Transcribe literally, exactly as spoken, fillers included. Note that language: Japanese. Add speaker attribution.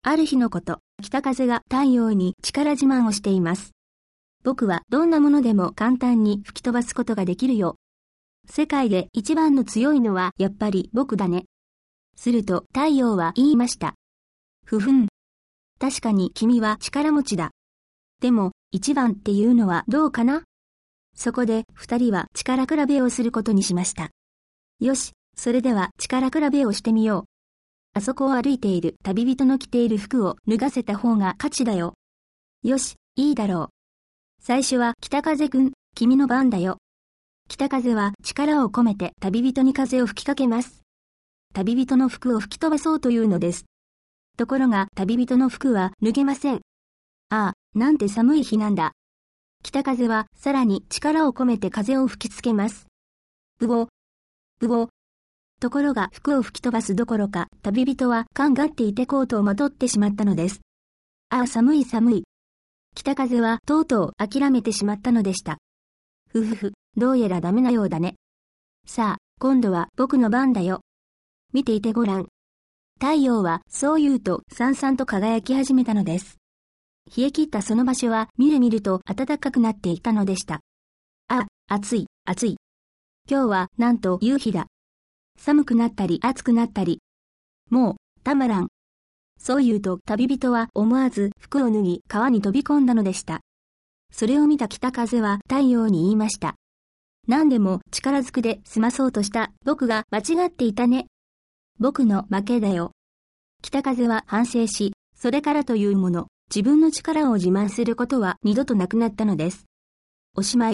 Speaker 1: ある日のこと、北風が太陽に力自慢をしています。僕はどんなものでも簡単に吹き飛ばすことができるよ。世界で一番の強いのはやっぱり僕だね。すると太陽は言いました。ふふん。確かに君は力持ちだ。でも一番っていうのはどうかな？そこで二人は力比べをすることにしました。よし、それでは力比べをしてみよう。あそこを歩いている旅人の着ている服を脱がせた方が勝ちだよ。よし、いいだろう。最初は北風くん、君の番だよ。北風は力を込めて旅人に風を吹きかけます。旅人の服を吹き飛ばそうというのです。ところが旅人の服は脱げません。ああ、なんて寒い日なんだ。北風はさらに力を込めて風を吹きつけます。ブボ、ブボ。ところが服を吹き飛ばすどころか、旅人は寒がっていてコートをまとってしまったのです。ああ寒い寒い。北風はとうとう諦めてしまったのでした。ふふふ、どうやらダメなようだね。さあ、今度は僕の番だよ。見ていてごらん。太陽はそう言うとさんさんと輝き始めたのです。冷え切ったその場所はみるみると暖かくなっていたのでした。あ、暑い、暑い。今日はなんと夕日だ。寒くなったり暑くなったり。もう、たまらん。そう言うと旅人は思わず服を脱ぎ川に飛び込んだのでした。それを見た北風は太陽に言いました。何でも力ずくで済まそうとした僕が間違っていたね。僕の負けだよ。北風は反省し、それからというもの、自分の力を自慢することは二度となくなったのです。おしまい。